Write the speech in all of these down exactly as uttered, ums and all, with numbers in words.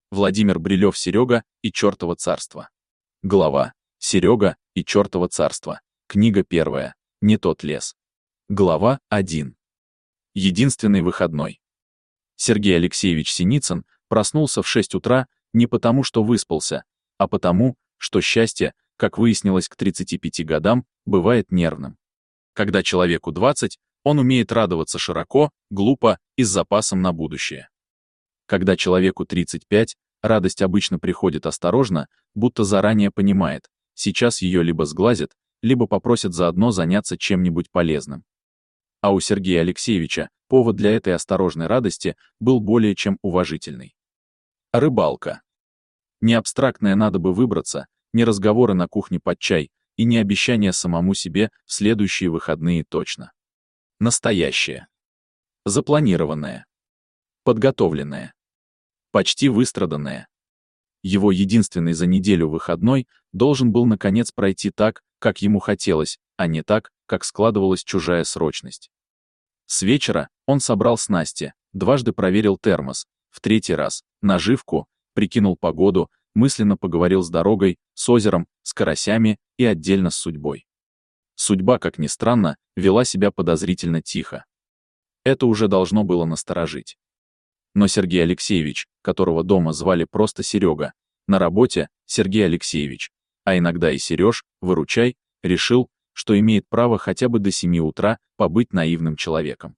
Владимир Брилев «Серега и чертово царство». Глава «Серега и чертово царство». Книга первая. Не тот лес. Глава один. Единственный выходной. Сергей Алексеевич Синицын проснулся в шесть утра не потому, что выспался, а потому, что счастье, как выяснилось к тридцати пяти годам, бывает нервным. Когда человеку двадцать, он умеет радоваться широко, глупо и с запасом на будущее. Когда человеку тридцать пять, радость обычно приходит осторожно, будто заранее понимает, сейчас ее либо сглазят, либо попросят заодно заняться чем-нибудь полезным. А у Сергея Алексеевича повод для этой осторожной радости был более чем уважительный. Рыбалка. Не абстрактное надо бы выбраться, не разговоры на кухне под чай и не обещания самому себе в следующие выходные точно. Настоящее. Запланированное. Подготовленное. Почти выстраданное. Его единственный за неделю выходной должен был наконец пройти так, как ему хотелось, а не так, как складывалась чужая срочность. С вечера он собрал снасти, дважды проверил термос, в третий раз — наживку, прикинул погоду, мысленно поговорил с дорогой, с озером, с карасями и отдельно с судьбой. Судьба, как ни странно, вела себя подозрительно тихо. Это уже должно было насторожить. Но Сергей Алексеевич, которого дома звали просто Серега, на работе Сергей Алексеевич, а иногда и Сереж, выручай, решил, что имеет право хотя бы до семи утра побыть наивным человеком.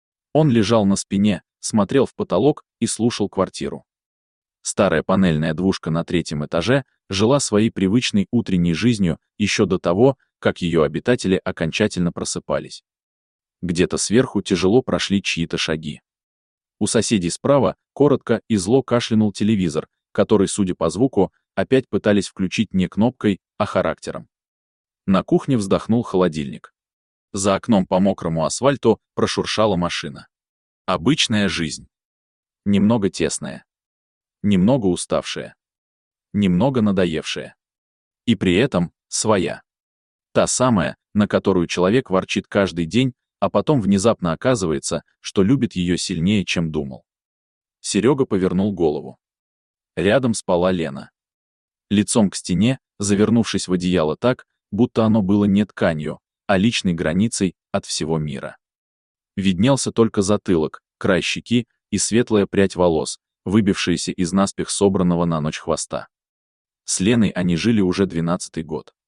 Он лежал на спине, смотрел в потолок и слушал квартиру. Старая панельная двушка на третьем этаже жила своей привычной утренней жизнью еще до того, как ее обитатели окончательно просыпались. Где-то сверху тяжело прошли чьи-то шаги. У соседей справа коротко и зло кашлянул телевизор, который, судя по звуку, опять пытались включить не кнопкой, а характером. На кухне вздохнул холодильник. За окном по мокрому асфальту прошуршала машина. Обычная жизнь. Немного тесная. Немного уставшая. Немного надоевшая. И при этом своя. Та самая, на которую человек ворчит каждый день, а потом внезапно оказывается, что любит ее сильнее, чем думал. Серега повернул голову. Рядом спала Лена. Лицом к стене, завернувшись в одеяло так, будто оно было не тканью, а личной границей от всего мира. Виднелся только затылок, край щеки и светлая прядь волос, выбившаяся из наспех собранного на ночь хвоста. С Леной они жили уже двенадцатый год.